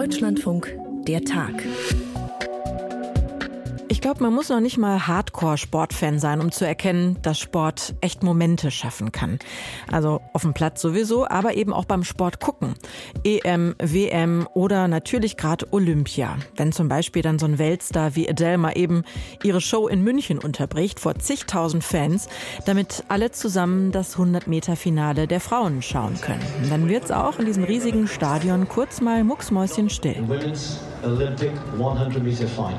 Deutschlandfunk, der Tag. Ich glaube, man muss noch nicht mal Hardcore-Sportfan sein, um zu erkennen, dass Sport echt Momente schaffen kann. Also auf dem Platz sowieso, aber eben auch beim Sport gucken. EM, WM oder natürlich gerade Olympia. Wenn zum Beispiel dann so ein Weltstar wie Adele mal eben ihre Show in München unterbricht vor zigtausend Fans, damit alle zusammen das 100-Meter-Finale der Frauen schauen können. Und dann wird's auch in diesem riesigen Stadion kurz mal mucksmäuschenstill. Women's Olympic 100-meter final.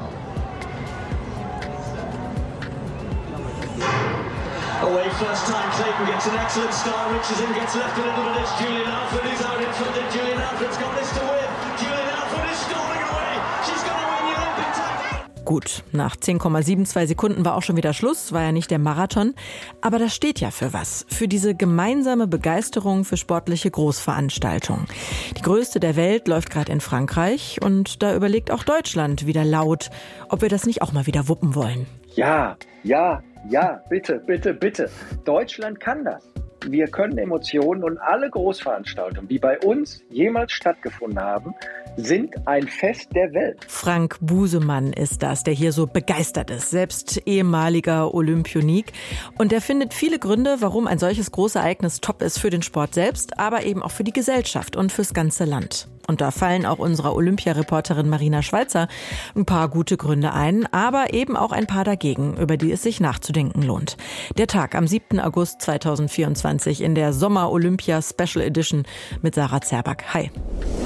Away first time taken, gets an excellent start, reaches in, gets left a little bit, it's Julian Alford, who's out in front, and Julian Alford's got this to win. Julian Alford is storming away, she's going to win the Olympic title. Gut, nach 10,72 Sekunden war auch schon wieder Schluss, war ja nicht der Marathon. Aber das steht ja für was, für diese gemeinsame Begeisterung für sportliche Großveranstaltungen. Die größte der Welt läuft gerade in Frankreich und da überlegt auch Deutschland wieder laut, ob wir das nicht auch mal wieder wuppen wollen. Ja, bitte. Deutschland kann das. Wir können Emotionen und alle Großveranstaltungen, die bei uns jemals stattgefunden haben, sind ein Fest der Welt. Frank Busemann ist das, der hier so begeistert ist, selbst ehemaliger Olympionik. Und der findet viele Gründe, warum ein solches Großereignis top ist für den Sport selbst, aber eben auch für die Gesellschaft und fürs ganze Land. Und da fallen auch unserer Olympiareporterin Marina Schweizer ein paar gute Gründe ein, aber eben auch ein paar dagegen, über die es sich nachzudenken lohnt. Der Tag am 7. August 2024 in der Sommer-Olympia Special Edition mit Sarah Zerback. Hi.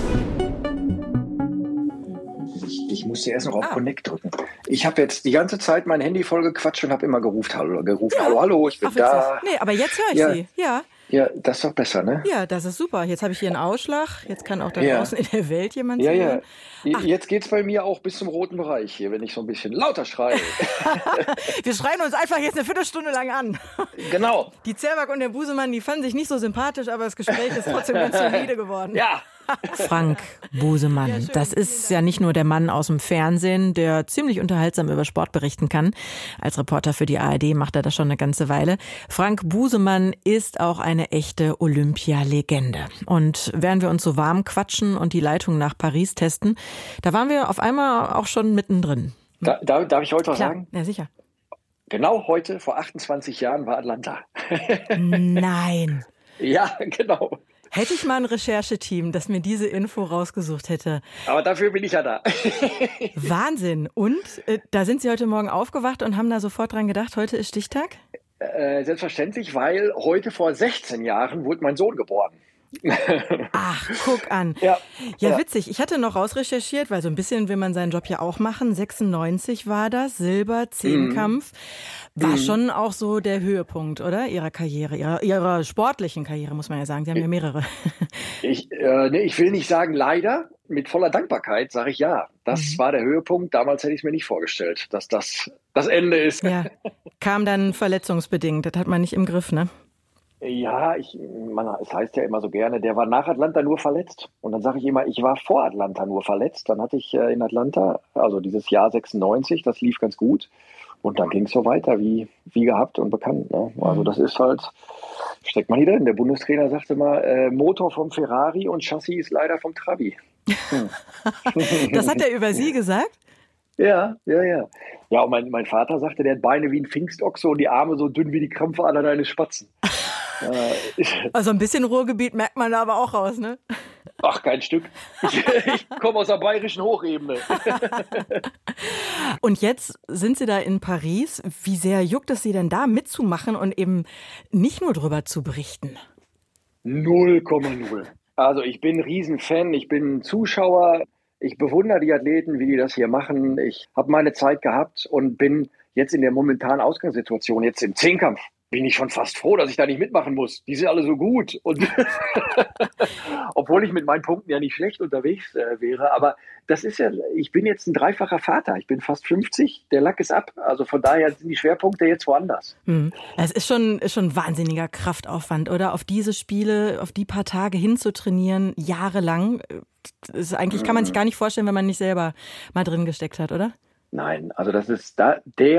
Ich musste erst noch auf Connect drücken. Ich habe jetzt die ganze Zeit mein Handy voll gequatscht und habe immer gerufen, hallo, ich bin da. Nee, aber jetzt höre ich Sie. Ja, das ist doch besser, ne? Ja, das ist super. Jetzt habe ich hier einen Ausschlag. Jetzt kann auch da draußen in der Welt jemand sehen. Ja. Jetzt geht's bei mir auch bis zum roten Bereich hier, wenn ich so ein bisschen lauter schreie. Wir schreien uns einfach jetzt eine Viertelstunde lang an. Genau. Die Zerback und der Busemann, die fanden sich nicht so sympathisch, aber das Gespräch ist trotzdem ganz solide geworden. Ja. Frank Busemann, das ist ja nicht nur der Mann aus dem Fernsehen, der ziemlich unterhaltsam über Sport berichten kann. Als Reporter für die ARD macht er das schon eine ganze Weile. Frank Busemann ist auch eine echte Olympialegende. Und während wir uns so warm quatschen und die Leitung nach Paris testen, da waren wir auf einmal auch schon mittendrin. Darf ich heute was sagen? Ja, sicher. Genau heute, vor 28 Jahren, war Atlanta. Nein. Ja, genau. Hätte ich mal ein Rechercheteam, das mir diese Info rausgesucht hätte. Aber dafür bin ich ja da. Wahnsinn. Und da sind Sie heute Morgen aufgewacht und haben da sofort dran gedacht, heute ist Stichtag? Selbstverständlich, weil heute vor 16 Jahren wurde mein Sohn geboren. Ach, guck an. Ja, witzig. Ich hatte noch rausrecherchiert, weil so ein bisschen will man seinen Job ja auch machen. 96 war das, Silber, Zehnkampf. War schon auch so der Höhepunkt, oder? Ihrer Karriere, ihrer sportlichen Karriere, muss man ja sagen. Sie haben ja mehrere. Ich will nicht sagen leider. Mit voller Dankbarkeit sage ich ja. Das war der Höhepunkt. Damals hätte ich es mir nicht vorgestellt, dass das das Ende ist. Ja, kam dann verletzungsbedingt. Das hat man nicht im Griff, ne? Ja, es heißt ja immer so gerne, der war nach Atlanta nur verletzt. Und dann sage ich immer, ich war vor Atlanta nur verletzt. Dann hatte ich in Atlanta, also dieses Jahr 96, das lief ganz gut. Und dann ging es so weiter, wie gehabt und bekannt. Ne? Also das ist halt, steckt man hier drin. Der Bundestrainer sagte mal, Motor vom Ferrari und Chassis ist leider vom Trabi. Das hat er über Sie gesagt? Ja. Ja, und mein Vater sagte, der hat Beine wie ein Pfingstochse und die Arme so dünn wie die Krampfadern eines Spatzen. Also ein bisschen Ruhrgebiet merkt man da aber auch raus, ne? Ach, kein Stück. Ich komme aus der bayerischen Hochebene. Und jetzt sind Sie da in Paris. Wie sehr juckt es Sie denn da mitzumachen und eben nicht nur drüber zu berichten? 0,0. Also ich bin ein Riesenfan, ich bin Zuschauer. Ich bewundere die Athleten, wie die das hier machen. Ich habe meine Zeit gehabt und bin jetzt in der momentanen Ausgangssituation, jetzt im Zehnkampf, bin ich schon fast froh, dass ich da nicht mitmachen muss. Die sind alle so gut. Und obwohl ich mit meinen Punkten ja nicht schlecht unterwegs wäre. Aber das ist ja, ich bin jetzt ein dreifacher Vater. Ich bin fast 50, der Lack ist ab. Also von daher sind die Schwerpunkte jetzt woanders. Es ist schon ein wahnsinniger Kraftaufwand, oder? Auf diese Spiele, auf die paar Tage hinzutrainieren, jahrelang. Das eigentlich kann man sich gar nicht vorstellen, wenn man nicht selber mal drin gesteckt hat, oder? Nein, also das ist da der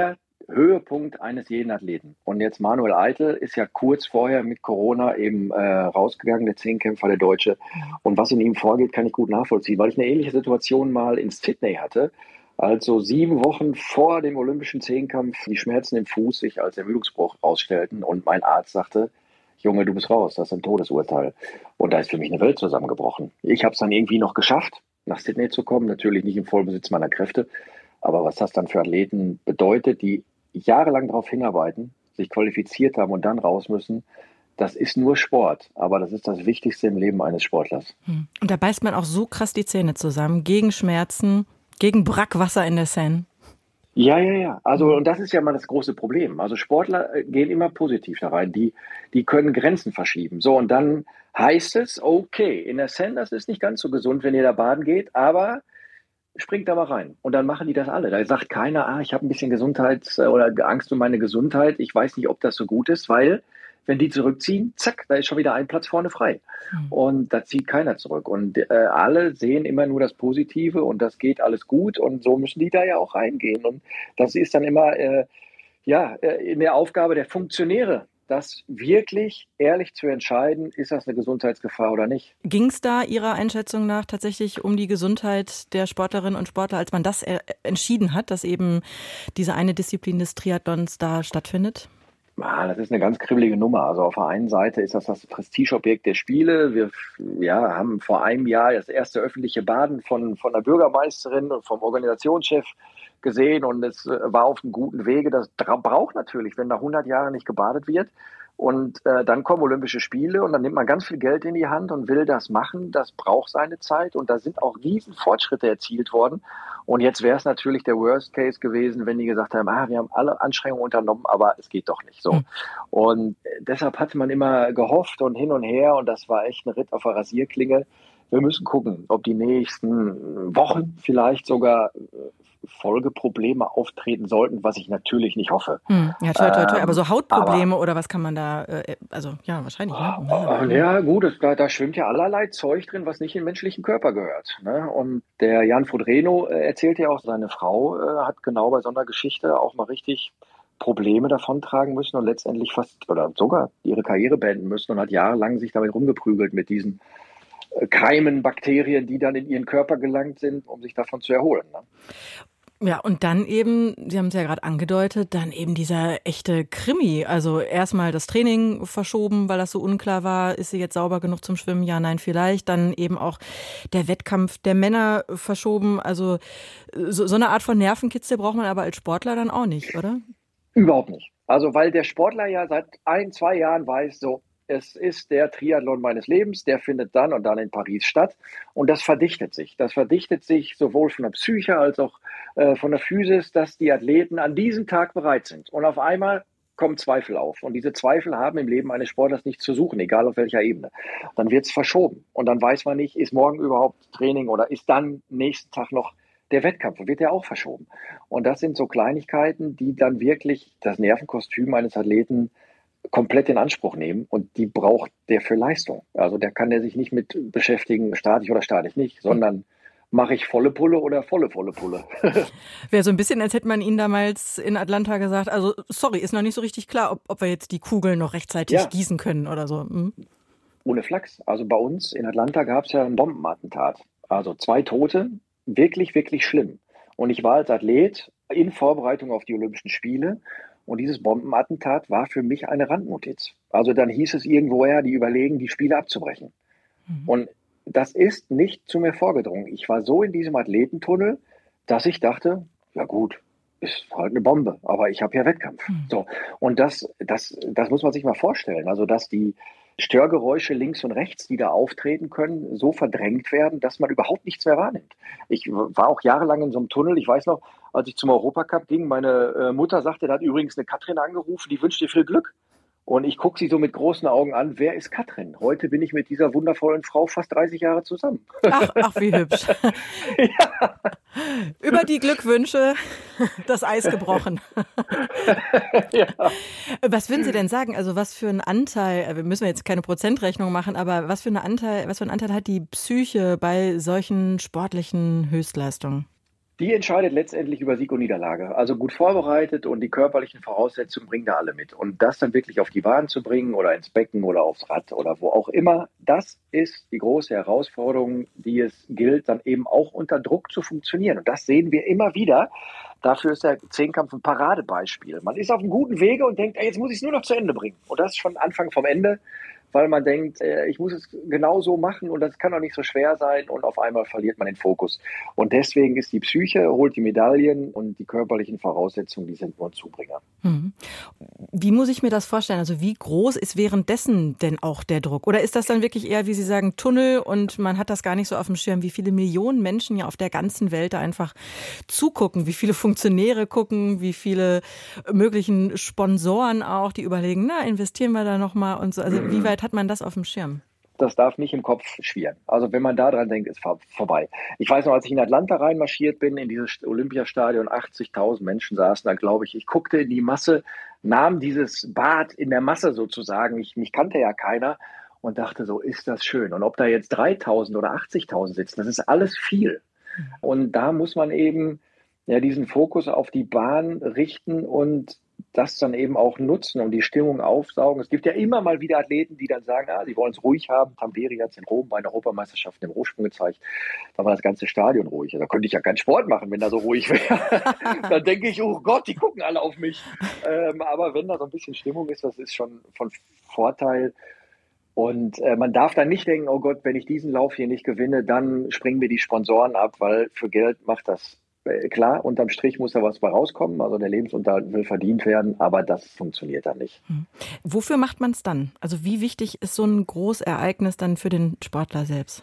Höhepunkt eines jeden Athleten. Und jetzt Manuel Eitel ist ja kurz vorher mit Corona eben rausgegangen, der Zehnkämpfer, der Deutsche. Und was in ihm vorgeht, kann ich gut nachvollziehen, weil ich eine ähnliche Situation mal in Sydney hatte. Also 7 Wochen vor dem olympischen Zehnkampf die Schmerzen im Fuß sich als Ermüdungsbruch ausstellten und mein Arzt sagte, Junge, du bist raus, das ist ein Todesurteil. Und da ist für mich eine Welt zusammengebrochen. Ich habe es dann irgendwie noch geschafft, nach Sydney zu kommen, natürlich nicht im Vollbesitz meiner Kräfte. Aber was das dann für Athleten bedeutet, die jahrelang darauf hinarbeiten, sich qualifiziert haben und dann raus müssen, das ist nur Sport. Aber das ist das Wichtigste im Leben eines Sportlers. Und da beißt man auch so krass die Zähne zusammen, gegen Schmerzen, gegen Brackwasser in der Seine. Ja. Also, und das ist ja mal das große Problem. Also Sportler gehen immer positiv da rein. Die können Grenzen verschieben. So, und dann heißt es, okay, in der Seine, das ist nicht ganz so gesund, wenn ihr da baden geht, aber springt da mal rein. Und dann machen die das alle. Da sagt keiner, ich habe ein bisschen oder Angst um meine Gesundheit. Ich weiß nicht, ob das so gut ist, weil wenn die zurückziehen, zack, da ist schon wieder ein Platz vorne frei. Und da zieht keiner zurück. Und alle sehen immer nur das Positive und das geht alles gut. Und so müssen die da ja auch reingehen. Und das ist dann immer in der Aufgabe der Funktionäre, das wirklich ehrlich zu entscheiden, ist das eine Gesundheitsgefahr oder nicht. Ging es da Ihrer Einschätzung nach tatsächlich um die Gesundheit der Sportlerinnen und Sportler, als man das entschieden hat, dass eben diese eine Disziplin des Triathlons da stattfindet? Das ist eine ganz kribbelige Nummer. Also auf der einen Seite ist das Prestigeobjekt der Spiele. Wir haben vor einem Jahr das erste öffentliche Baden von der Bürgermeisterin und vom Organisationschef gesehen und es war auf einem guten Wege. Das braucht natürlich, wenn nach 100 Jahren nicht gebadet wird. Und dann kommen Olympische Spiele und dann nimmt man ganz viel Geld in die Hand und will das machen. Das braucht seine Zeit und da sind auch riesen Fortschritte erzielt worden. Und jetzt wäre es natürlich der Worst Case gewesen, wenn die gesagt haben, wir haben alle Anstrengungen unternommen, aber es geht doch nicht so. Und deshalb hatte man immer gehofft und hin und her und das war echt ein Ritt auf der Rasierklinge. Wir müssen gucken, ob die nächsten Wochen vielleicht sogar Folgeprobleme auftreten sollten, was ich natürlich nicht hoffe. Ja, toi. Aber so Hautprobleme oder was kann man da, wahrscheinlich. Ne? Ja, gut, da schwimmt ja allerlei Zeug drin, was nicht in den menschlichen Körper gehört. Ne? Und der Jan Frodeno erzählt ja auch, seine Frau hat genau bei so einer Geschichte auch mal richtig Probleme davontragen müssen und letztendlich fast oder sogar ihre Karriere beenden müssen und hat jahrelang sich damit rumgeprügelt mit diesen Keimen, Bakterien, die dann in ihren Körper gelangt sind, um sich davon zu erholen. Ne? Ja, und dann eben, Sie haben es ja gerade angedeutet, dann eben dieser echte Krimi. Also erstmal das Training verschoben, weil das so unklar war, ist sie jetzt sauber genug zum Schwimmen? Ja, nein, vielleicht. Dann eben auch der Wettkampf der Männer verschoben. Also so eine Art von Nervenkitzel braucht man aber als Sportler dann auch nicht, oder? Überhaupt nicht. Also weil der Sportler ja seit 1-2 Jahren weiß, so, es ist der Triathlon meines Lebens, der findet dann und dann in Paris statt. Und das verdichtet sich. Das verdichtet sich sowohl von der Psyche als auch von der Physis, dass die Athleten an diesem Tag bereit sind. Und auf einmal kommen Zweifel auf. Und diese Zweifel haben im Leben eines Sportlers nichts zu suchen, egal auf welcher Ebene. Dann wird es verschoben. Und dann weiß man nicht, ist morgen überhaupt Training oder ist dann nächsten Tag noch der Wettkampf, wird ja auch verschoben. Und das sind so Kleinigkeiten, die dann wirklich das Nervenkostüm eines Athleten komplett in Anspruch nehmen und die braucht der für Leistung. Also da kann der sich nicht mit beschäftigen, starte ich oder starte ich nicht, sondern mache ich volle Pulle oder volle Pulle. Wäre so ein bisschen, als hätte man Ihnen damals in Atlanta gesagt, also sorry, ist noch nicht so richtig klar, ob wir jetzt die Kugeln noch rechtzeitig gießen können oder so. Ohne Flachs. Also bei uns in Atlanta gab es ja ein Bombenattentat. Also 2 Tote, wirklich, wirklich schlimm. Und ich war als Athlet in Vorbereitung auf die Olympischen Spiele. Und dieses Bombenattentat war für mich eine Randnotiz. Also dann hieß es irgendwoher, die überlegen, die Spiele abzubrechen. Und das ist nicht zu mir vorgedrungen. Ich war so in diesem Athletentunnel, dass ich dachte, ja gut, ist halt eine Bombe, aber ich habe ja Wettkampf. So. Und das muss man sich mal vorstellen. Also dass die Störgeräusche links und rechts, die da auftreten können, so verdrängt werden, dass man überhaupt nichts mehr wahrnimmt. Ich war auch jahrelang in so einem Tunnel. Ich weiß noch, als ich zum Europacup ging, meine Mutter sagte, da hat übrigens eine Katrin angerufen, die wünscht dir viel Glück. Und ich gucke sie so mit großen Augen an, wer ist Katrin? Heute bin ich mit dieser wundervollen Frau fast 30 Jahre zusammen. Ach wie hübsch. Ja. Über die Glückwünsche das Eis gebrochen. Ja. Was würden Sie denn sagen? Also was für einen Anteil, wir müssen jetzt keine Prozentrechnung machen, aber was für einen Anteil hat die Psyche bei solchen sportlichen Höchstleistungen? Die entscheidet letztendlich über Sieg und Niederlage. Also gut vorbereitet und die körperlichen Voraussetzungen bringen da alle mit. Und das dann wirklich auf die Bahn zu bringen oder ins Becken oder aufs Rad oder wo auch immer, das ist die große Herausforderung, die es gilt, dann eben auch unter Druck zu funktionieren. Und das sehen wir immer wieder. Dafür ist der Zehnkampf ein Paradebeispiel. Man ist auf einem guten Wege und denkt, jetzt muss ich es nur noch zu Ende bringen. Und das ist schon Anfang vom Ende, weil man denkt, ich muss es genau so machen und das kann doch nicht so schwer sein und auf einmal verliert man den Fokus. Und deswegen ist die Psyche, holt die Medaillen und die körperlichen Voraussetzungen, die sind nur ein Zubringer. Wie muss ich mir das vorstellen? Also wie groß ist währenddessen denn auch der Druck? Oder ist das dann wirklich eher, wie Sie sagen, Tunnel und man hat das gar nicht so auf dem Schirm, wie viele Millionen Menschen ja auf der ganzen Welt da einfach zugucken, wie viele Funktionäre gucken, wie viele möglichen Sponsoren auch, die überlegen, investieren wir da nochmal und so. Also wie weit hat man das auf dem Schirm? Das darf nicht im Kopf schwirren. Also wenn man da dran denkt, ist vorbei. Ich weiß noch, als ich in Atlanta reinmarschiert bin, in dieses Olympiastadion, 80.000 Menschen saßen da, glaube ich. Ich guckte in die Masse, nahm dieses Bad in der Masse sozusagen. Mich kannte ja keiner und dachte so, ist das schön. Und ob da jetzt 3.000 oder 80.000 sitzen, das ist alles viel. Und da muss man eben diesen Fokus auf die Bahn richten und das dann eben auch nutzen und die Stimmung aufsaugen. Es gibt ja immer mal wieder Athleten, die dann sagen, sie wollen es ruhig haben. Tamberi hat es in Rom bei einer Europameisterschaft im Hochsprung gezeigt. Da war das ganze Stadion ruhig. Da könnte ich ja keinen Sport machen, wenn da so ruhig wäre. Dann denke ich, oh Gott, die gucken alle auf mich. Aber wenn da so ein bisschen Stimmung ist, das ist schon von Vorteil. Und man darf dann nicht denken, oh Gott, wenn ich diesen Lauf hier nicht gewinne, dann springen mir die Sponsoren ab, weil für Geld macht das klar, unterm Strich muss da was bei rauskommen, also der Lebensunterhalt will verdient werden, aber das funktioniert dann nicht. Wofür macht man es dann? Also wie wichtig ist so ein Großereignis dann für den Sportler selbst?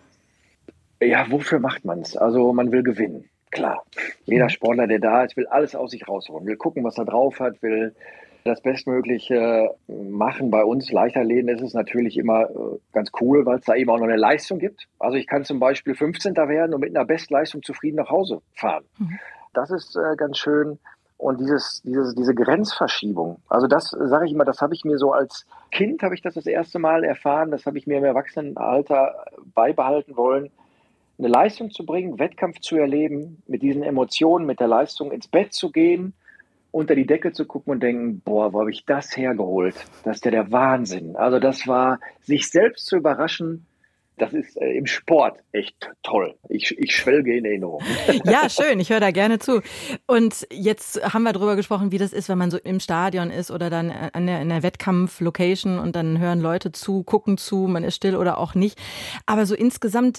Ja, wofür macht man es? Also man will gewinnen, klar. Jeder Sportler, der da ist, will alles aus sich rausholen, will gucken, was er drauf hat, will das Bestmögliche machen. Bei uns Leichtathleten ist es natürlich immer ganz cool, weil es da eben auch noch eine Leistung gibt. Also ich kann zum Beispiel 15. werden und mit einer Bestleistung zufrieden nach Hause fahren. Das ist ganz schön. Und diese Grenzverschiebung, also das sage ich immer, das habe ich mir so als Kind, habe ich das erste Mal erfahren, das habe ich mir im Erwachsenenalter beibehalten wollen, eine Leistung zu bringen, Wettkampf zu erleben, mit diesen Emotionen, mit der Leistung ins Bett zu gehen, unter die Decke zu gucken und denken, boah, wo habe ich das hergeholt? Das ist ja der Wahnsinn. Also das war, sich selbst zu überraschen, das ist im Sport echt toll. Ich schwelge in Erinnerung. Ja, schön. Ich höre da gerne zu. Und jetzt haben wir darüber gesprochen, wie das ist, wenn man so im Stadion ist oder dann in der Wettkampf-Location und dann hören Leute zu, gucken zu, man ist still oder auch nicht. Aber so insgesamt,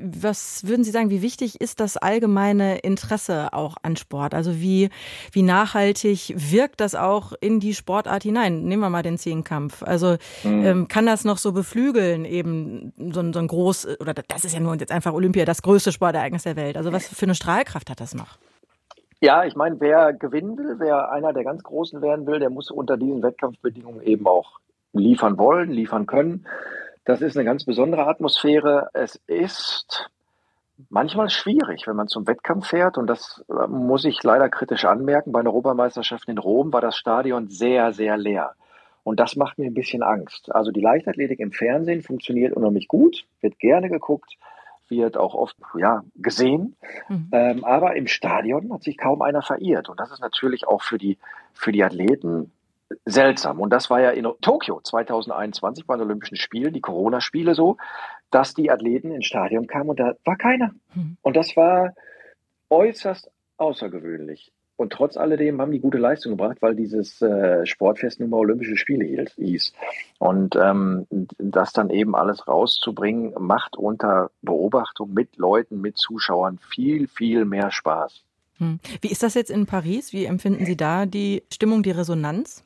was würden Sie sagen, wie wichtig ist das allgemeine Interesse auch an Sport? Also wie nachhaltig wirkt das auch in die Sportart hinein? Nehmen wir mal den Zehnkampf. Also kann das noch so beflügeln, eben so ein groß, oder das ist ja nur jetzt einfach Olympia, das größte Sportereignis der Welt. Also was für eine Strahlkraft hat das noch? Ja, ich meine, wer gewinnen will, wer einer der ganz Großen werden will, der muss unter diesen Wettkampfbedingungen eben auch liefern wollen, liefern können. Das ist eine ganz besondere Atmosphäre. Es ist manchmal schwierig, wenn man zum Wettkampf fährt. Und das muss ich leider kritisch anmerken. Bei den Europameisterschaften in Rom war das Stadion sehr, sehr leer. Und das macht mir ein bisschen Angst. Also die Leichtathletik im Fernsehen funktioniert unheimlich gut, wird gerne geguckt, wird auch oft gesehen. Aber im Stadion hat sich kaum einer verirrt. Und das ist natürlich auch für die Athleten seltsam. Und das war ja in Tokio 2021 bei den Olympischen Spielen, die Corona-Spiele so, dass die Athleten ins Stadion kamen und da war keiner. Und das war äußerst außergewöhnlich. Und trotz alledem haben die gute Leistung gebracht, weil dieses Sportfest nun mal Olympische Spiele hieß. Und das dann eben alles rauszubringen, macht unter Beobachtung mit Leuten, mit Zuschauern viel, viel mehr Spaß. Wie ist das jetzt in Paris? Wie empfinden Sie da die Stimmung, die Resonanz?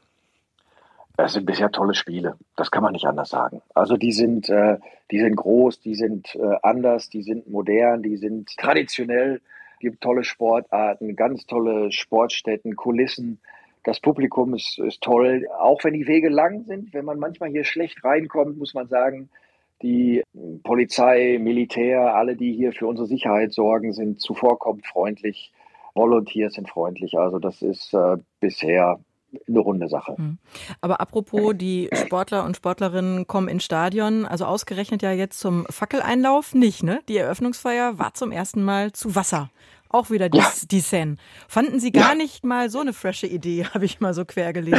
Das sind bisher tolle Spiele. Das kann man nicht anders sagen. Also die sind groß, die sind anders, die sind modern, die sind traditionell. Es gibt tolle Sportarten, ganz tolle Sportstätten, Kulissen. Das Publikum ist toll, auch wenn die Wege lang sind. Wenn man manchmal hier schlecht reinkommt, muss man sagen, die Polizei, Militär, alle, die hier für unsere Sicherheit sorgen, sind zuvorkommend freundlich. Volunteers sind freundlich. Also das ist bisher eine runde Sache. Aber apropos, die Sportler und Sportlerinnen kommen ins Stadion, also ausgerechnet ja jetzt zum Fackeleinlauf nicht, ne? Die Eröffnungsfeier war zum ersten Mal zu Wasser auch wieder die Seine. Fanden Sie gar nicht mal so eine frische Idee, habe ich mal so quer gelesen.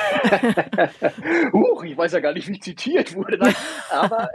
Ne? Ich weiß ja gar nicht, wie zitiert wurde. Aber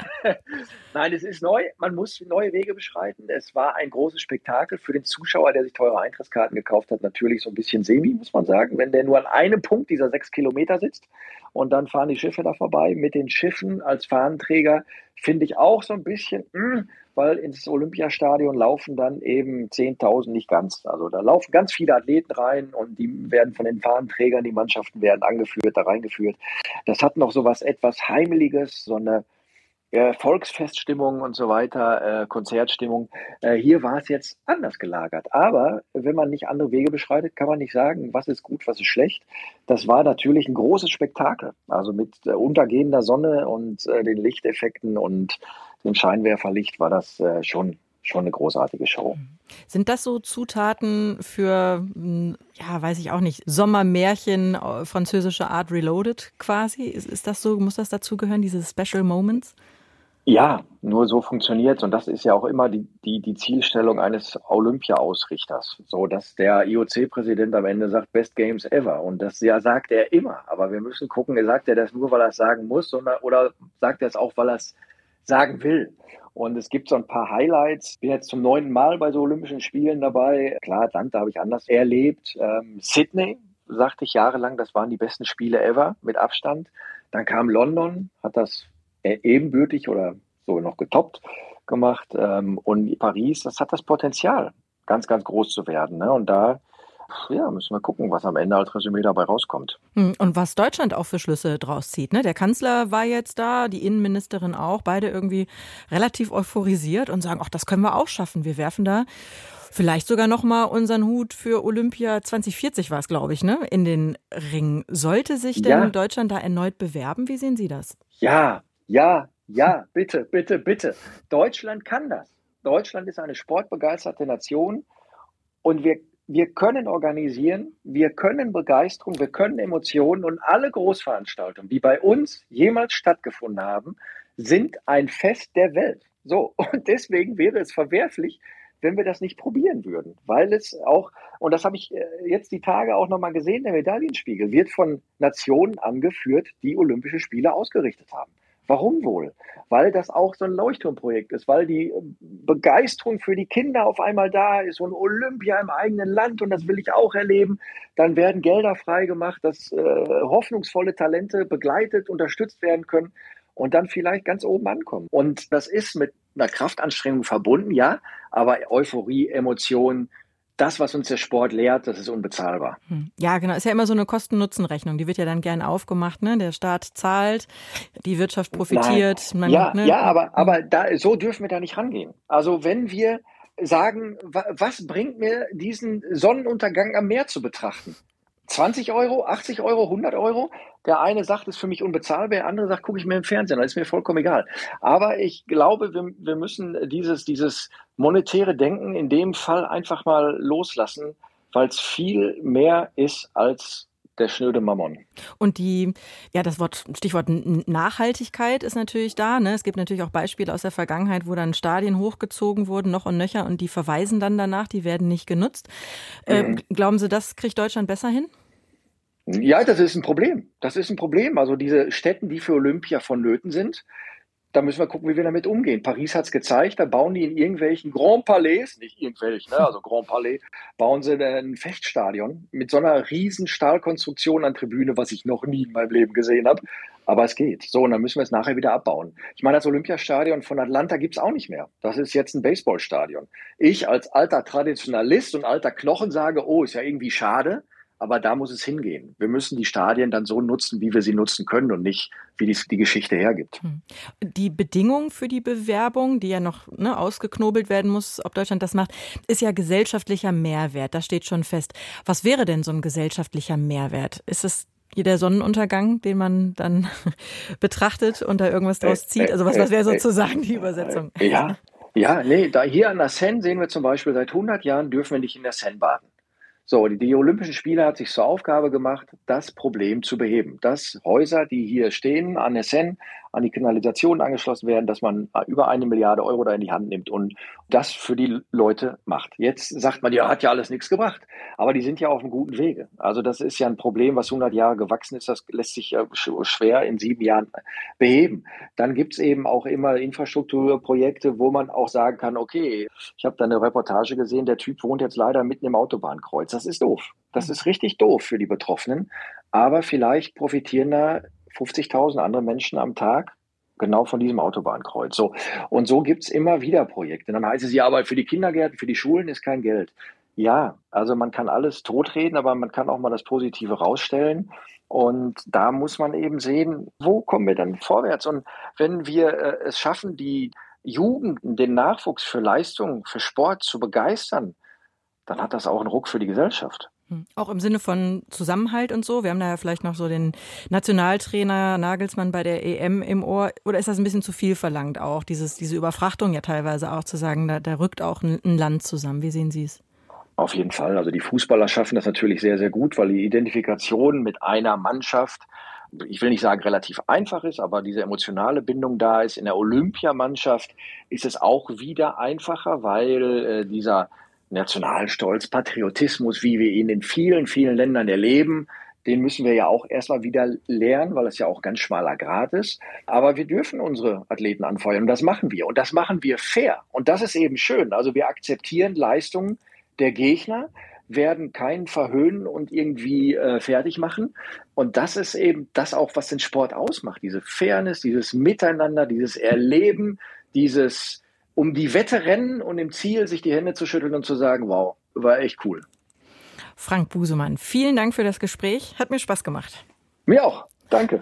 nein, es ist neu. Man muss neue Wege beschreiten. Es war ein großes Spektakel für den Zuschauer, der sich teure Eintrittskarten gekauft hat. Natürlich so ein bisschen semi, muss man sagen, wenn der nur an einem Punkt dieser 6 Kilometer sitzt und dann fahren die Schiffe da vorbei. Mit den Schiffen als Fahnenträger finde ich auch so ein bisschen, weil ins Olympiastadion laufen dann eben 10.000 nicht ganz. Also da laufen ganz viele Athleten rein und die werden von den Fahnenträgern, die Mannschaften werden angeführt, da reingeführt. Das hat noch so was etwas Heimeliges, so eine Volksfeststimmung und so weiter, Konzertstimmung. Hier war es jetzt anders gelagert. Aber wenn man nicht andere Wege beschreitet, kann man nicht sagen, was ist gut, was ist schlecht. Das war natürlich ein großes Spektakel. Also mit untergehender Sonne und den Lichteffekten und dem Scheinwerferlicht war das schon eine großartige Show. Sind das so Zutaten für, weiß ich auch nicht, Sommermärchen französischer Art Reloaded quasi? Ist das so, muss das dazugehören, diese Special Moments? Ja, nur so funktioniert es. Und das ist ja auch immer die Zielstellung eines Olympia-Ausrichters. So, dass der IOC-Präsident am Ende sagt, Best Games ever. Und das sagt er immer. Aber wir müssen gucken, sagt er das nur, weil er es sagen muss, oder sagt er es auch, weil er es sagen will. Und es gibt so ein paar Highlights. Ich bin jetzt zum 9. Mal bei so Olympischen Spielen dabei. Klar, Atlanta habe ich anders erlebt. Sydney, sagte ich jahrelang, das waren die besten Spiele ever, mit Abstand. Dann kam London, hat das ebenbürtig oder so noch getoppt gemacht. Und Paris, das hat das Potenzial, ganz, ganz groß zu werden. Ne? Und da müssen wir gucken, was am Ende als Resümee dabei rauskommt. Und was Deutschland auch für Schlüsse draus zieht. Ne? Der Kanzler war jetzt da, die Innenministerin auch, beide irgendwie relativ euphorisiert und sagen, ach, das können wir auch schaffen. Wir werfen da vielleicht sogar noch mal unseren Hut für Olympia 2040 war es, glaube ich, ne? In den Ring. Sollte sich denn Deutschland da erneut bewerben? Wie sehen Sie das? Ja, bitte, bitte, bitte. Deutschland kann das. Deutschland ist eine sportbegeisterte Nation und wir können organisieren, wir können Begeisterung, wir können Emotionen und alle Großveranstaltungen, die bei uns jemals stattgefunden haben, sind ein Fest der Welt. So, und deswegen wäre es verwerflich, wenn wir das nicht probieren würden, weil es auch, und das habe ich jetzt die Tage auch nochmal gesehen, der Medaillenspiegel wird von Nationen angeführt, die Olympische Spiele ausgerichtet haben. Warum wohl? Weil das auch so ein Leuchtturmprojekt ist, weil die Begeisterung für die Kinder auf einmal da ist, so ein Olympia im eigenen Land und das will ich auch erleben. Dann werden Gelder freigemacht, dass hoffnungsvolle Talente begleitet, unterstützt werden können und dann vielleicht ganz oben ankommen. Und das ist mit einer Kraftanstrengung verbunden, ja, aber Euphorie, Emotionen, das, was uns der Sport lehrt, das ist unbezahlbar. Ja, genau. Ist ja immer so eine Kosten-Nutzen-Rechnung. Die wird ja dann gern aufgemacht. Ne? Der Staat zahlt, die Wirtschaft profitiert. Aber so dürfen wir da nicht rangehen. Also wenn wir sagen, was bringt mir diesen Sonnenuntergang am Meer zu betrachten? 20 Euro, 80 Euro, 100 Euro? Der eine sagt, es ist für mich unbezahlbar, der andere sagt, gucke ich mir im Fernsehen, das ist mir vollkommen egal. Aber ich glaube, wir müssen dieses monetäre Denken in dem Fall einfach mal loslassen, weil es viel mehr ist als der schnöde Mammon. Und das Stichwort Nachhaltigkeit ist natürlich da. Ne? Es gibt natürlich auch Beispiele aus der Vergangenheit, wo dann Stadien hochgezogen wurden, noch und nöcher, und die verweisen dann danach, die werden nicht genutzt. Glauben Sie, das kriegt Deutschland besser hin? Ja, das ist ein Problem. Das ist ein Problem. Also diese Stätten, die für Olympia vonnöten sind, da müssen wir gucken, wie wir damit umgehen. Paris hat es gezeigt, da bauen die in irgendwelchen Grand Palais, nicht irgendwelche, ne, also Grand Palais, bauen sie ein Fechtstadion mit so einer riesen Stahlkonstruktion an Tribüne, was ich noch nie in meinem Leben gesehen habe. Aber es geht. So, und dann müssen wir es nachher wieder abbauen. Ich meine, das Olympiastadion von Atlanta gibt es auch nicht mehr. Das ist jetzt ein Baseballstadion. Ich als alter Traditionalist und alter Knochen sage, oh, ist ja irgendwie schade. Aber da muss es hingehen. Wir müssen die Stadien dann so nutzen, wie wir sie nutzen können und nicht, wie die Geschichte hergibt. Die Bedingung für die Bewerbung, die ja noch ausgeknobelt werden muss, ob Deutschland das macht, ist ja gesellschaftlicher Mehrwert. Das steht schon fest. Was wäre denn so ein gesellschaftlicher Mehrwert? Ist es der Sonnenuntergang, den man dann betrachtet und da irgendwas draus zieht? Also was wäre sozusagen die Übersetzung? Hier an der Seine sehen wir zum Beispiel, seit 100 Jahren dürfen wir nicht in der Seine baden. So, die Olympischen Spiele hat sich zur Aufgabe gemacht, das Problem zu beheben. Dass Häuser, die hier stehen an der Seine, an die Kanalisation angeschlossen werden, dass man über 1 Milliarde Euro da in die Hand nimmt und das für die Leute macht. Jetzt sagt man, ja, hat ja alles nichts gebracht, aber die sind ja auf einem guten Wege. Also das ist ja ein Problem, was 100 Jahre gewachsen ist, das lässt sich schwer in 7 Jahren beheben. Dann gibt es eben auch immer Infrastrukturprojekte, wo man auch sagen kann, okay, ich habe da eine Reportage gesehen, der Typ wohnt jetzt leider mitten im Autobahnkreuz. Das ist doof. Das ist richtig doof für die Betroffenen. Aber vielleicht profitieren da 50.000 andere Menschen am Tag genau von diesem Autobahnkreuz. So. Und so gibt es immer wieder Projekte. Dann heißt es ja, aber für die Kindergärten, für die Schulen ist kein Geld. Ja, also man kann alles totreden, aber man kann auch mal das Positive rausstellen. Und da muss man eben sehen, wo kommen wir dann vorwärts? Und wenn wir es schaffen, die Jugend, den Nachwuchs für Leistung, für Sport zu begeistern, dann hat das auch einen Ruck für die Gesellschaft. Auch im Sinne von Zusammenhalt und so? Wir haben da ja vielleicht noch so den Nationaltrainer Nagelsmann bei der EM im Ohr. Oder ist das ein bisschen zu viel verlangt auch, diese Überfrachtung ja teilweise auch zu sagen, da rückt auch ein Land zusammen. Wie sehen Sie es? Auf jeden Fall. Also die Fußballer schaffen das natürlich sehr, sehr gut, weil die Identifikation mit einer Mannschaft, ich will nicht sagen relativ einfach ist, aber diese emotionale Bindung da ist. In der Olympiamannschaft ist es auch wieder einfacher, weil dieser Nationalstolz, Patriotismus, wie wir ihn in vielen, vielen Ländern erleben, den müssen wir ja auch erstmal wieder lernen, weil es ja auch ganz schmaler Grat ist. Aber wir dürfen unsere Athleten anfeuern und das machen wir. Und das machen wir fair. Und das ist eben schön. Also wir akzeptieren Leistungen der Gegner, werden keinen verhöhnen und irgendwie fertig machen. Und das ist eben das auch, was den Sport ausmacht. Diese Fairness, dieses Miteinander, dieses Erleben, dieses um die Wette rennen und im Ziel sich die Hände zu schütteln und zu sagen, wow, war echt cool. Frank Busemann, vielen Dank für das Gespräch. Hat mir Spaß gemacht. Mir auch. Danke.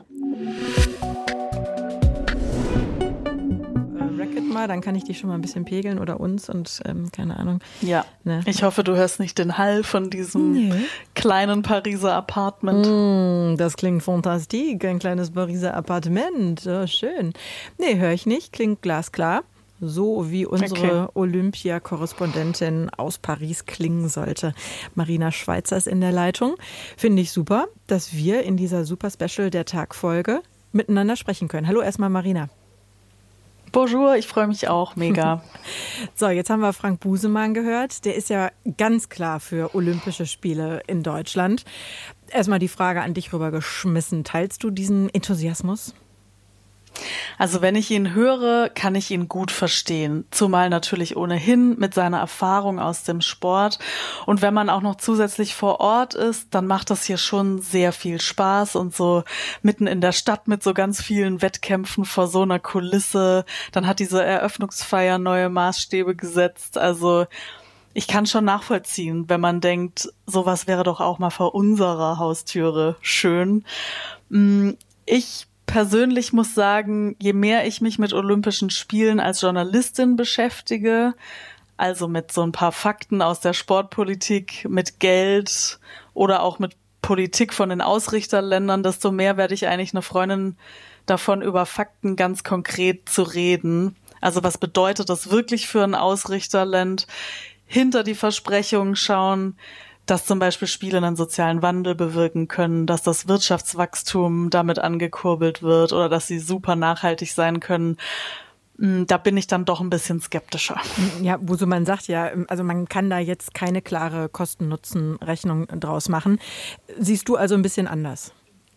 Racket mal, dann kann ich dich schon mal ein bisschen pegeln oder uns und keine Ahnung. Ja, ne? Ich hoffe, du hörst nicht den Hall von diesem kleinen Pariser Apartment. Das klingt fantastisch, ein kleines Pariser Appartement, oh, schön. Nee, höre ich nicht, klingt glasklar. So wie unsere Olympia-Korrespondentin aus Paris klingen sollte. Marina Schweizer ist in der Leitung. Finde ich super, dass wir in dieser Super-Special der Tag-Folge miteinander sprechen können. Hallo erstmal Marina. Bonjour, ich freue mich auch mega. So, jetzt haben wir Frank Busemann gehört. Der ist ja ganz klar für Olympische Spiele in Deutschland. Erstmal die Frage an dich rübergeschmissen. Teilst du diesen Enthusiasmus? Also wenn ich ihn höre, kann ich ihn gut verstehen. Zumal natürlich ohnehin mit seiner Erfahrung aus dem Sport. Und wenn man auch noch zusätzlich vor Ort ist, dann macht das hier schon sehr viel Spaß. Und so mitten in der Stadt mit so ganz vielen Wettkämpfen vor so einer Kulisse. Dann hat diese Eröffnungsfeier neue Maßstäbe gesetzt. Also ich kann schon nachvollziehen, wenn man denkt, sowas wäre doch auch mal vor unserer Haustüre schön. Ich persönlich muss sagen, je mehr ich mich mit Olympischen Spielen als Journalistin beschäftige, also mit so ein paar Fakten aus der Sportpolitik, mit Geld oder auch mit Politik von den Ausrichterländern, desto mehr werde ich eigentlich eine Freundin davon, über Fakten ganz konkret zu reden. Also was bedeutet das wirklich für ein Ausrichterland? Hinter die Versprechungen schauen, dass zum Beispiel Spiele einen sozialen Wandel bewirken können, dass das Wirtschaftswachstum damit angekurbelt wird oder dass sie super nachhaltig sein können. Da bin ich dann doch ein bisschen skeptischer. Ja, Busemann sagt ja, also man kann da jetzt keine klare Kosten-Nutzen-Rechnung draus machen. Siehst du also ein bisschen anders?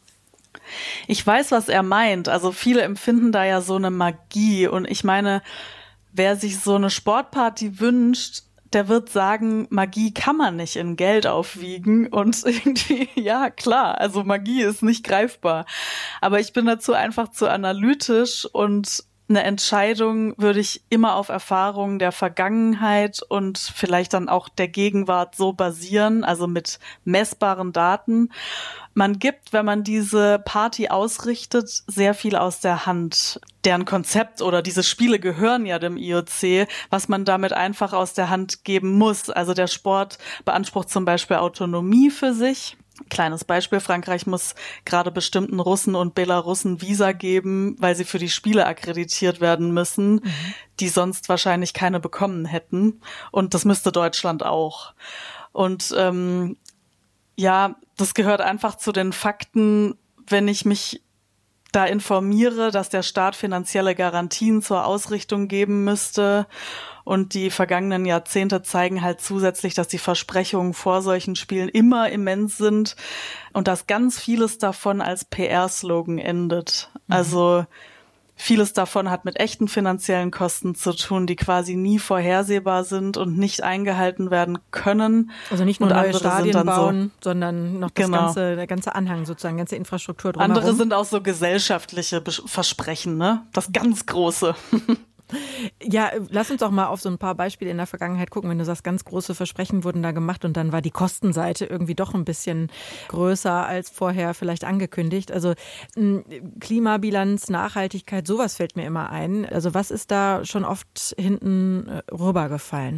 Ich weiß, was er meint. Also viele empfinden da ja so eine Magie. Und ich meine, wer sich so eine Sportparty wünscht, der wird sagen, Magie kann man nicht in Geld aufwiegen und irgendwie, ja klar, also Magie ist nicht greifbar. Aber ich bin dazu einfach zu analytisch und eine Entscheidung würde ich immer auf Erfahrungen der Vergangenheit und vielleicht dann auch der Gegenwart so basieren, also mit messbaren Daten. Man gibt, wenn man diese Party ausrichtet, sehr viel aus der Hand. Deren Konzept oder diese Spiele gehören ja dem IOC, was man damit einfach aus der Hand geben muss. Also der Sport beansprucht zum Beispiel Autonomie für sich. Kleines Beispiel, Frankreich muss gerade bestimmten Russen und Belarussen Visa geben, weil sie für die Spiele akkreditiert werden müssen, die sonst wahrscheinlich keine bekommen hätten. Und das müsste Deutschland auch. Und ja, das gehört einfach zu den Fakten, wenn ich mich da informiere, dass der Staat finanzielle Garantien zur Ausrichtung geben müsste. Und die vergangenen Jahrzehnte zeigen halt zusätzlich, dass die Versprechungen vor solchen Spielen immer immens sind und dass ganz vieles davon als PR-Slogan endet. Also vieles davon hat mit echten finanziellen Kosten zu tun, die quasi nie vorhersehbar sind und nicht eingehalten werden können. Also nicht nur neue Stadien bauen, sondern noch der ganze Anhang sozusagen, ganze Infrastruktur drumherum. Andere sind auch so gesellschaftliche Versprechen, ne? Das ganz Große. Ja, lass uns doch mal auf so ein paar Beispiele in der Vergangenheit gucken. Wenn du sagst, ganz große Versprechen wurden da gemacht und dann war die Kostenseite irgendwie doch ein bisschen größer als vorher vielleicht angekündigt. Also Klimabilanz, Nachhaltigkeit, sowas fällt mir immer ein. Also was ist da schon oft hinten rübergefallen?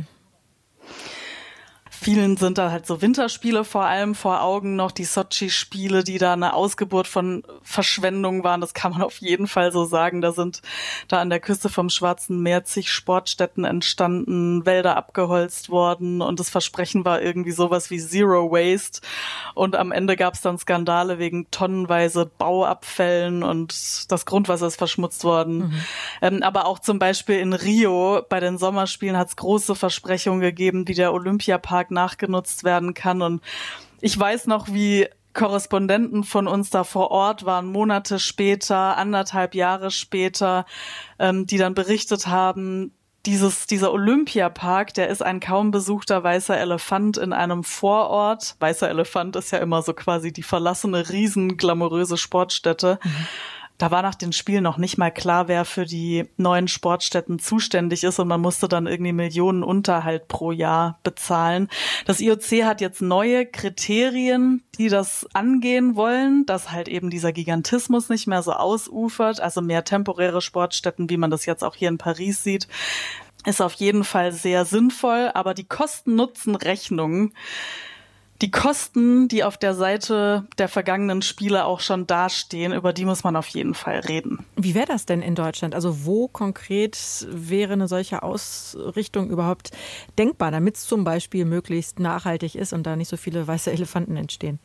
Vielen sind da halt so Winterspiele vor allem vor Augen noch, die Sochi-Spiele, die da eine Ausgeburt von Verschwendung waren, das kann man auf jeden Fall so sagen. Da sind da an der Küste vom Schwarzen Meer zig Sportstätten entstanden, Wälder abgeholzt worden und das Versprechen war irgendwie sowas wie Zero Waste und am Ende gab es dann Skandale wegen tonnenweise Bauabfällen und das Grundwasser ist verschmutzt worden. Aber auch zum Beispiel in Rio bei den Sommerspielen hat es große Versprechungen gegeben, wie der Olympiapark nachgenutzt werden kann. Und ich weiß noch, wie Korrespondenten von uns da vor Ort waren, Monate später, 1,5 Jahre später, die dann berichtet haben, dieser Olympiapark, der ist ein kaum besuchter weißer Elefant in einem Vorort. Weißer Elefant ist ja immer so quasi die verlassene, riesenglamouröse Sportstätte. Da war nach den Spielen noch nicht mal klar, wer für die neuen Sportstätten zuständig ist und man musste dann irgendwie Millionen Unterhalt pro Jahr bezahlen. Das IOC hat jetzt neue Kriterien, die das angehen wollen, dass halt eben dieser Gigantismus nicht mehr so ausufert, also mehr temporäre Sportstätten, wie man das jetzt auch hier in Paris sieht, ist auf jeden Fall sehr sinnvoll, aber die Kosten-Nutzen-Rechnung, die Kosten, die auf der Seite der vergangenen Spiele auch schon dastehen, über die muss man auf jeden Fall reden. Wie wäre das denn in Deutschland? Also wo konkret wäre eine solche Ausrichtung überhaupt denkbar, damit es zum Beispiel möglichst nachhaltig ist und da nicht so viele weiße Elefanten entstehen?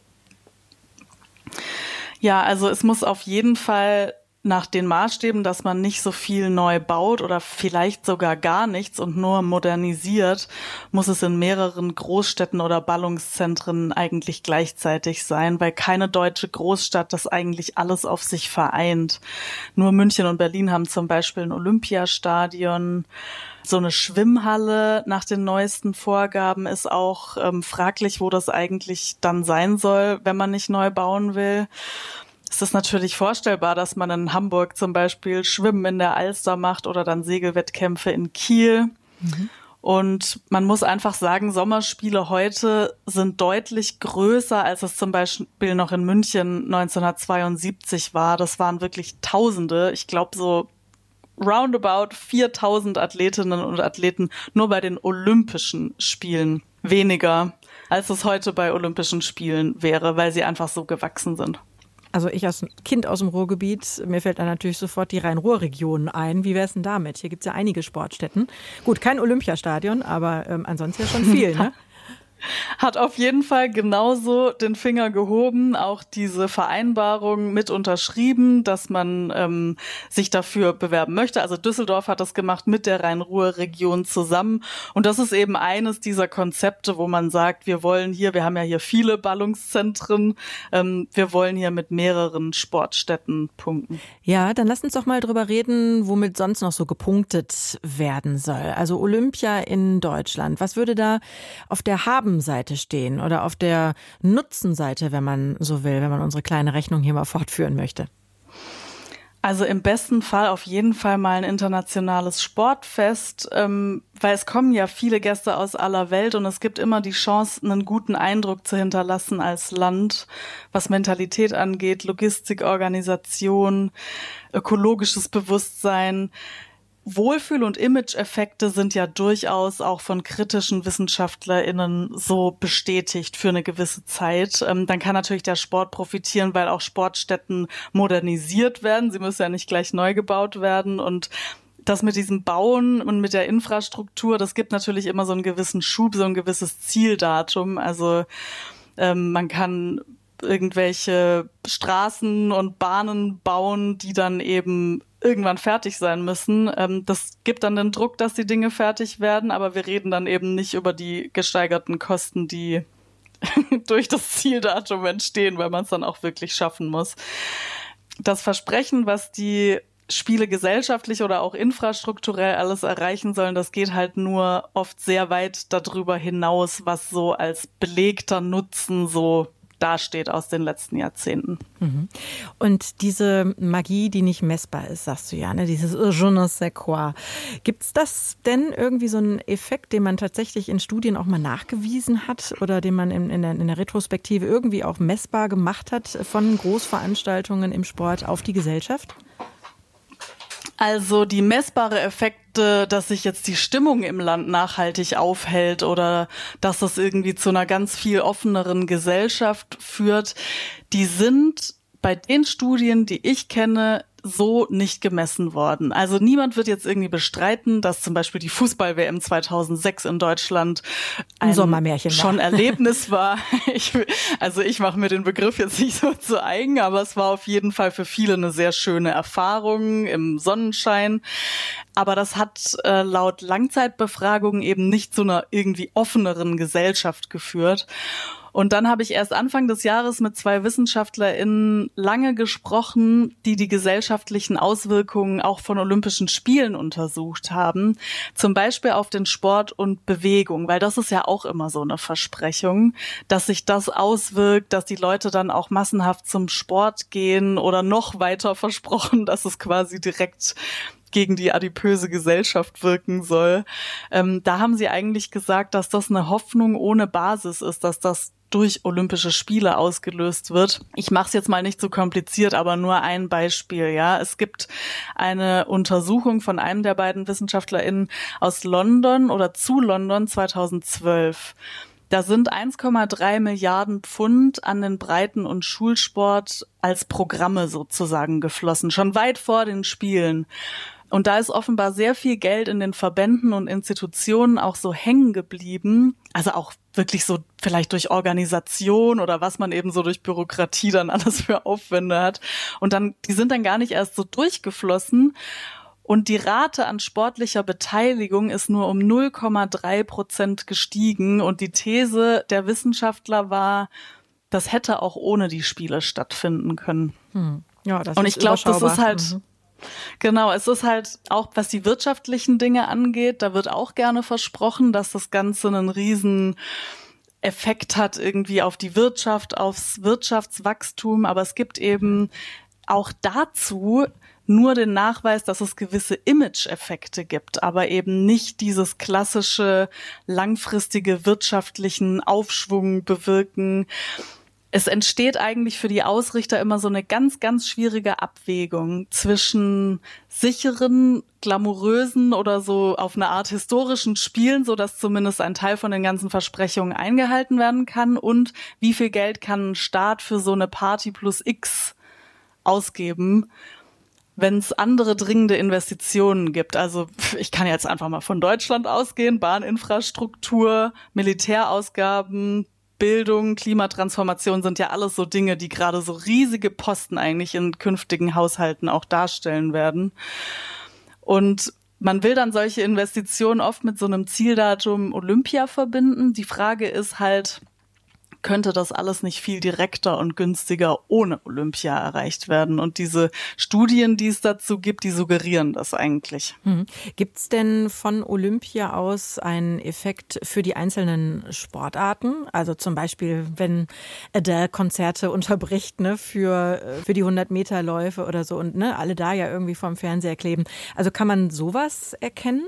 Ja, also es muss auf jeden Fall nach den Maßstäben, dass man nicht so viel neu baut oder vielleicht sogar gar nichts und nur modernisiert, muss es in mehreren Großstädten oder Ballungszentren eigentlich gleichzeitig sein, weil keine deutsche Großstadt das eigentlich alles auf sich vereint. Nur München und Berlin haben zum Beispiel ein Olympiastadion. So eine Schwimmhalle nach den neuesten Vorgaben ist auch fraglich, wo das eigentlich dann sein soll, wenn man nicht neu bauen will. Es ist natürlich vorstellbar, dass man in Hamburg zum Beispiel Schwimmen in der Alster macht oder dann Segelwettkämpfe in Kiel. Und man muss einfach sagen, Sommerspiele heute sind deutlich größer, als es zum Beispiel noch in München 1972 war. Das waren wirklich Tausende. Ich glaube so roundabout 4.000 Athletinnen und Athleten nur bei den Olympischen Spielen. Weniger, als es heute bei Olympischen Spielen wäre, weil sie einfach so gewachsen sind. Also ich als Kind aus dem Ruhrgebiet, mir fällt da natürlich sofort die Rhein-Ruhr-Region ein. Wie wäre es denn damit? Hier gibt es ja einige Sportstätten. Gut, kein Olympiastadion, aber ansonsten ja schon viel, ne? Hat auf jeden Fall genauso den Finger gehoben, auch diese Vereinbarung mit unterschrieben, dass man sich dafür bewerben möchte. Also Düsseldorf hat das gemacht mit der Rhein-Ruhr-Region zusammen. Und das ist eben eines dieser Konzepte, wo man sagt, wir haben ja hier viele Ballungszentren, wir wollen hier mit mehreren Sportstätten punkten. Ja, dann lass uns doch mal drüber reden, womit sonst noch so gepunktet werden soll. Also Olympia in Deutschland. Was würde da auf der Habenseite stehen oder auf der Nutzenseite, wenn man so will, wenn man unsere kleine Rechnung hier mal fortführen möchte? Also im besten Fall auf jeden Fall mal ein internationales Sportfest, weil es kommen ja viele Gäste aus aller Welt und es gibt immer die Chance, einen guten Eindruck zu hinterlassen als Land, was Mentalität angeht, Logistik, Organisation, ökologisches Bewusstsein. Wohlfühl- und Image-Effekte sind ja durchaus auch von kritischen WissenschaftlerInnen so bestätigt für eine gewisse Zeit. Dann kann natürlich der Sport profitieren, weil auch Sportstätten modernisiert werden. Sie müssen ja nicht gleich neu gebaut werden. Und das mit diesem Bauen und mit der Infrastruktur, das gibt natürlich immer so einen gewissen Schub, so ein gewisses Zieldatum. Also man kann irgendwelche Straßen und Bahnen bauen, die dann eben irgendwann fertig sein müssen. Das gibt dann den Druck, dass die Dinge fertig werden, aber wir reden dann eben nicht über die gesteigerten Kosten, die durch das Zieldatum entstehen, weil man es dann auch wirklich schaffen muss. Das Versprechen, was die Spiele gesellschaftlich oder auch infrastrukturell alles erreichen sollen, das geht halt nur oft sehr weit darüber hinaus, was so als belegter Nutzen so dasteht aus den letzten Jahrzehnten. Und diese Magie, die nicht messbar ist, sagst du ja, ne? Dieses je ne sais quoi. Gibt es das denn irgendwie so einen Effekt, den man tatsächlich in Studien auch mal nachgewiesen hat oder den man in der Retrospektive irgendwie auch messbar gemacht hat von Großveranstaltungen im Sport auf die Gesellschaft? Also die messbare Effekte, dass sich jetzt die Stimmung im Land nachhaltig aufhält oder dass das irgendwie zu einer ganz viel offeneren Gesellschaft führt, die sind bei den Studien, die ich kenne, so nicht gemessen worden. Also niemand wird jetzt irgendwie bestreiten, dass zum Beispiel die Fußball-WM 2006 in Deutschland ein Sommermärchen schon Erlebnis war. Ich mache mir den Begriff jetzt nicht so zu eigen, aber es war auf jeden Fall für viele eine sehr schöne Erfahrung im Sonnenschein. Aber das hat laut Langzeitbefragungen eben nicht zu einer irgendwie offeneren Gesellschaft geführt. Und dann habe ich erst Anfang des Jahres mit 2 WissenschaftlerInnen lange gesprochen, die die gesellschaftlichen Auswirkungen auch von Olympischen Spielen untersucht haben. Zum Beispiel auf den Sport und Bewegung, weil das ist ja auch immer so eine Versprechung, dass sich das auswirkt, dass die Leute dann auch massenhaft zum Sport gehen oder noch weiter versprochen, dass es quasi direkt gegen die adipöse Gesellschaft wirken soll. Da haben sie eigentlich gesagt, dass das eine Hoffnung ohne Basis ist, dass das durch Olympische Spiele ausgelöst wird. Ich mache es jetzt mal nicht so kompliziert, aber nur ein Beispiel. Ja, es gibt eine Untersuchung von einem der beiden WissenschaftlerInnen aus London oder zu London 2012. Da sind 1,3 Milliarden Pfund an den Breiten- und Schulsport als Programme sozusagen geflossen, schon weit vor den Spielen. Und da ist offenbar sehr viel Geld in den Verbänden und Institutionen auch so hängen geblieben. Also auch wirklich so vielleicht durch Organisation oder was man eben so durch Bürokratie dann alles für Aufwände hat. Und dann, die sind dann gar nicht erst so durchgeflossen. Und die Rate an sportlicher Beteiligung ist nur um 0,3% gestiegen. Und die These der Wissenschaftler war, das hätte auch ohne die Spiele stattfinden können. Ja, das und ist ich glaube, das ist halt... Mhm. Genau, es ist halt auch, was die wirtschaftlichen Dinge angeht, da wird auch gerne versprochen, dass das Ganze einen riesen Effekt hat irgendwie auf die Wirtschaft, aufs Wirtschaftswachstum, aber es gibt eben auch dazu nur den Nachweis, dass es gewisse Image-Effekte gibt, aber eben nicht dieses klassische langfristige wirtschaftlichen Aufschwung bewirken. Es entsteht eigentlich für die Ausrichter immer so eine ganz, ganz schwierige Abwägung zwischen sicheren, glamourösen oder so auf eine Art historischen Spielen, so dass zumindest ein Teil von den ganzen Versprechungen eingehalten werden kann, und wie viel Geld kann ein Staat für so eine Party plus X ausgeben, wenn es andere dringende Investitionen gibt. Also ich kann jetzt einfach mal von Deutschland ausgehen, Bahninfrastruktur, Militärausgaben, Bildung, Klimatransformation sind ja alles so Dinge, die gerade so riesige Posten eigentlich in künftigen Haushalten auch darstellen werden. Und man will dann solche Investitionen oft mit so einem Zieldatum Olympia verbinden. Die Frage ist halt, könnte das alles nicht viel direkter und günstiger ohne Olympia erreicht werden? Und diese Studien, die es dazu gibt, die suggerieren das eigentlich. Gibt es denn von Olympia aus einen Effekt für die einzelnen Sportarten? Also zum Beispiel, wenn Adele Konzerte unterbricht, ne, für die 100-Meter-Läufe oder so, und ne, alle da ja irgendwie vorm Fernseher kleben. Also kann man sowas erkennen?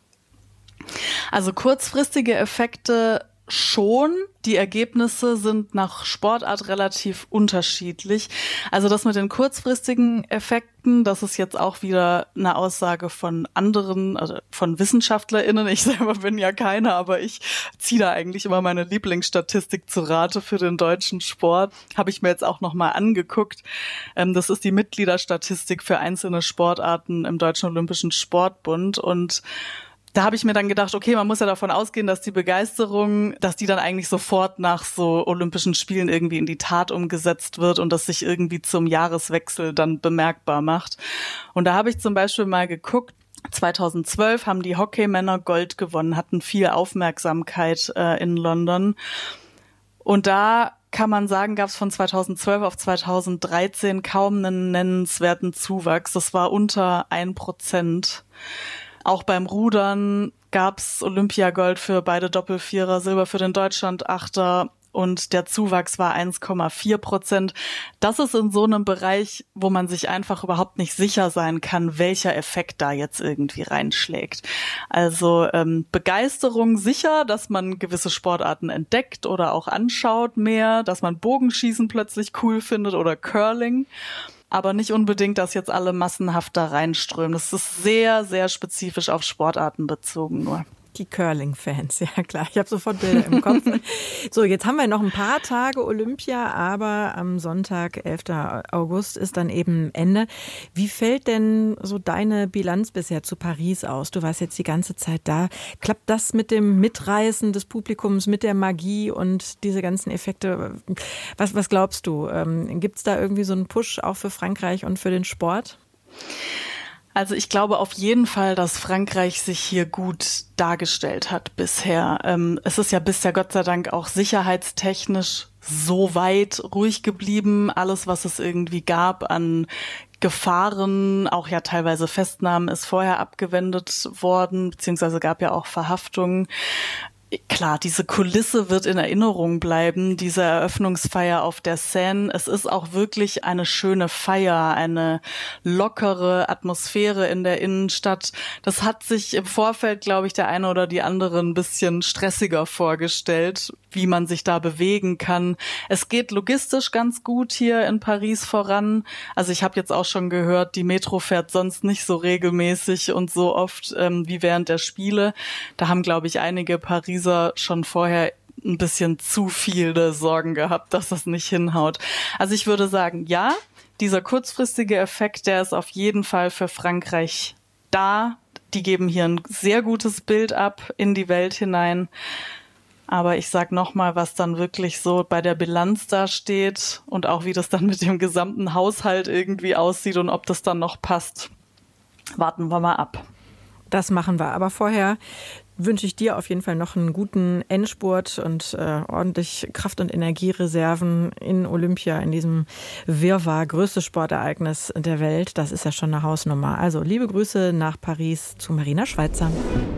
Also kurzfristige Effekte schon. Die Ergebnisse sind nach Sportart relativ unterschiedlich. Also das mit den kurzfristigen Effekten, das ist jetzt auch wieder eine Aussage von anderen, also von WissenschaftlerInnen. Ich selber bin ja keine, aber ich ziehe da eigentlich immer meine Lieblingsstatistik zu Rate für den deutschen Sport. Habe ich mir jetzt auch nochmal angeguckt. Das ist die Mitgliederstatistik für einzelne Sportarten im Deutschen Olympischen Sportbund, und Da habe ich mir dann gedacht, okay, man muss ja davon ausgehen, dass die Begeisterung, dass die dann eigentlich sofort nach so Olympischen Spielen irgendwie in die Tat umgesetzt wird und das sich irgendwie zum Jahreswechsel dann bemerkbar macht. Und da habe ich zum Beispiel mal geguckt, 2012 haben die Hockeymänner Gold gewonnen, hatten viel Aufmerksamkeit in London. Und da kann man sagen, gab es von 2012 auf 2013 kaum einen nennenswerten Zuwachs. Das war unter 1%. Auch beim Rudern gab's Olympiagold für beide Doppelvierer, Silber für den Deutschlandachter und der Zuwachs war 1,4%. Das ist in so einem Bereich, wo man sich einfach überhaupt nicht sicher sein kann, welcher Effekt da jetzt irgendwie reinschlägt. Also Begeisterung sicher, dass man gewisse Sportarten entdeckt oder auch anschaut mehr, dass man Bogenschießen plötzlich cool findet oder Curling. Aber nicht unbedingt, dass jetzt alle massenhaft da reinströmen. Das ist sehr, sehr spezifisch auf Sportarten bezogen nur. Die Curling-Fans, ja klar. Ich habe sofort Bilder im Kopf. So, jetzt haben wir noch ein paar Tage Olympia, aber am Sonntag, 11. August, ist dann eben Ende. Wie fällt denn so deine Bilanz bisher zu Paris aus? Du warst jetzt die ganze Zeit da. Klappt das mit dem Mitreißen des Publikums, mit der Magie und diese ganzen Effekte? Was glaubst du? Gibt es da irgendwie so einen Push auch für Frankreich und für den Sport? Also ich glaube auf jeden Fall, dass Frankreich sich hier gut dargestellt hat bisher. Es ist ja bisher Gott sei Dank auch sicherheitstechnisch so weit ruhig geblieben. Alles, was es irgendwie gab an Gefahren, auch ja teilweise Festnahmen, ist vorher abgewendet worden, beziehungsweise gab ja auch Verhaftungen. Klar, diese Kulisse wird in Erinnerung bleiben, diese Eröffnungsfeier auf der Seine. Es ist auch wirklich eine schöne Feier, eine lockere Atmosphäre in der Innenstadt. Das hat sich im Vorfeld, glaube ich, der eine oder die andere ein bisschen stressiger vorgestellt, wie man sich da bewegen kann. Es geht logistisch ganz gut hier in Paris voran. Also ich habe jetzt auch schon gehört, die Metro fährt sonst nicht so regelmäßig und so oft wie während der Spiele. Da haben, glaube ich, einige Pariser schon vorher ein bisschen zu viele Sorgen gehabt, dass das nicht hinhaut. Also ich würde sagen, ja, dieser kurzfristige Effekt, der ist auf jeden Fall für Frankreich da. Die geben hier ein sehr gutes Bild ab in die Welt hinein. Aber ich sag nochmal, was dann wirklich so bei der Bilanz da steht und auch wie das dann mit dem gesamten Haushalt irgendwie aussieht und ob das dann noch passt. Warten wir mal ab. Das machen wir. Aber vorher wünsche ich dir auf jeden Fall noch einen guten Endspurt und ordentlich Kraft- und Energiereserven in Olympia, in diesem Wirrwarr, größtes Sportereignis der Welt. Das ist ja schon eine Hausnummer. Also liebe Grüße nach Paris zu Marina Schweizer.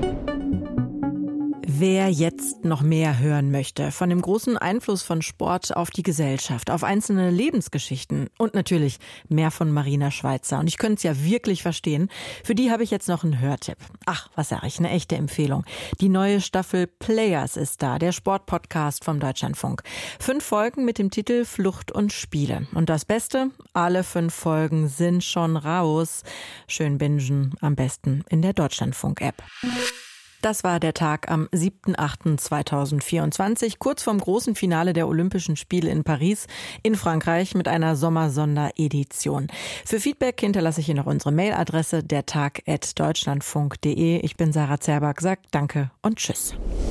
Wer jetzt noch mehr hören möchte von dem großen Einfluss von Sport auf die Gesellschaft, auf einzelne Lebensgeschichten und natürlich mehr von Marina Schweizer. Und ich könnte es ja wirklich verstehen. Für die habe ich jetzt noch einen Hörtipp. Ach, was sage ich, eine echte Empfehlung. Die neue Staffel Players ist da, der Sportpodcast vom Deutschlandfunk. 5 Folgen mit dem Titel Flucht und Spiele. Und das Beste, alle 5 Folgen sind schon raus. Schön bingen, am besten in der Deutschlandfunk-App. Das war der Tag am 7.8.2024, kurz vorm großen Finale der Olympischen Spiele in Paris in Frankreich mit einer Sommersonderedition. Für Feedback hinterlasse ich hier noch unsere Mailadresse dertag@deutschlandfunk.de. Ich bin Sarah Zerback, sagt Danke und Tschüss.